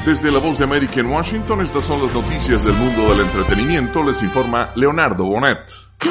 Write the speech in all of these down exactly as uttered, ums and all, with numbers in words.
Desde la Voz de América en Washington, estas son las noticias del mundo del entretenimiento. Les informa Leonardo Bonet.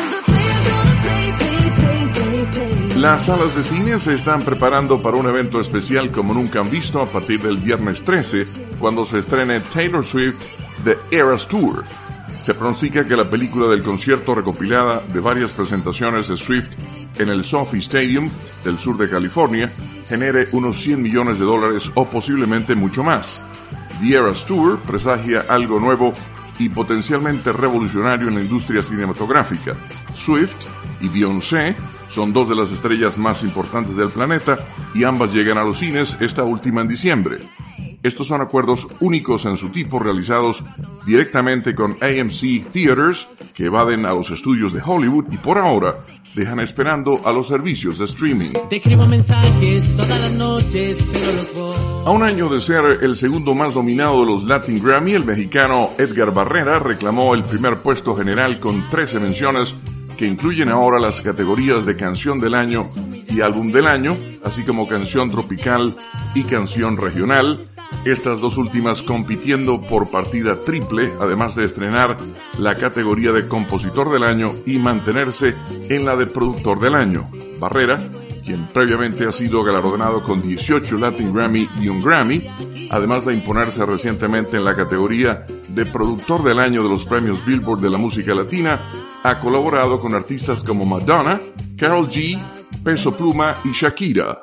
Las salas de cine se están preparando para un evento especial como nunca han visto a partir del viernes trece, cuando se estrene Taylor Swift The Eras Tour. Se pronostica que la película del concierto recopilada de varias presentaciones de Swift en el SoFi Stadium del sur de California genere unos cien millones de dólares o posiblemente mucho más. The Eras Tour presagia algo nuevo y potencialmente revolucionario en la industria cinematográfica. Swift y Beyoncé son dos de las estrellas más importantes del planeta y ambas llegan a los cines, esta última en diciembre. Estos son acuerdos únicos en su tipo realizados directamente con A M C Theaters, que evaden a los estudios de Hollywood y por ahora dejan esperando a los servicios de streaming. Te escribo mensajes todas las noches, pero los borro. A un año de ser el segundo más nominado de los Latin Grammy, el mexicano Edgar Barrera reclamó el primer puesto general con trece menciones que incluyen ahora las categorías de Canción del Año y Álbum del Año, así como Canción Tropical y Canción Regional, estas dos últimas compitiendo por partida triple, además de estrenar la categoría de Compositor del Año y mantenerse en la de Productor del Año. Barrera, quien previamente ha sido galardonado con dieciocho Latin Grammy y un Grammy, además de imponerse recientemente en la categoría de Productor del Año de los premios Billboard de la música latina, ha colaborado con artistas como Madonna, Karol G, Peso Pluma y Shakira.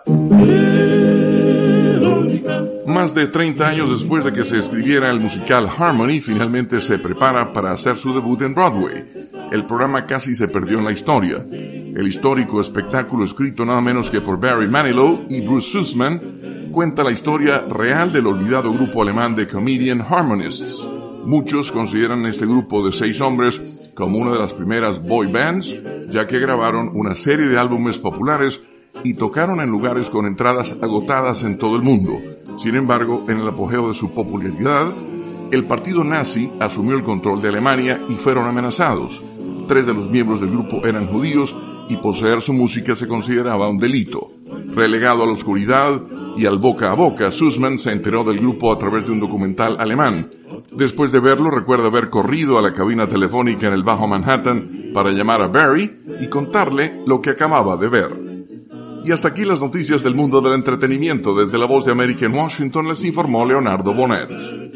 Más de treinta años después de que se escribiera el musical Harmony, finalmente se prepara para hacer su debut en Broadway. El programa casi se perdió en la historia. El histórico espectáculo, escrito nada menos que por Barry Manilow y Bruce Sussman, cuenta la historia real del olvidado grupo alemán de Comedian Harmonists. Muchos consideran este grupo de seis hombres como una de las primeras boy bands, ya que grabaron una serie de álbumes populares y tocaron en lugares con entradas agotadas en todo el mundo. Sin embargo, en el apogeo de su popularidad, el partido nazi asumió el control de Alemania y fueron amenazados. Tres de los miembros del grupo eran judíos y poseer su música se consideraba un delito. Relegado a la oscuridad y al boca a boca, Sussman se enteró del grupo a través de un documental alemán. Después de verlo, recuerda haber corrido a la cabina telefónica en el Bajo Manhattan para llamar a Barry y contarle lo que acababa de ver. Y hasta aquí las noticias del mundo del entretenimiento. Desde la Voz de América en Washington les informó Leonardo Bonet.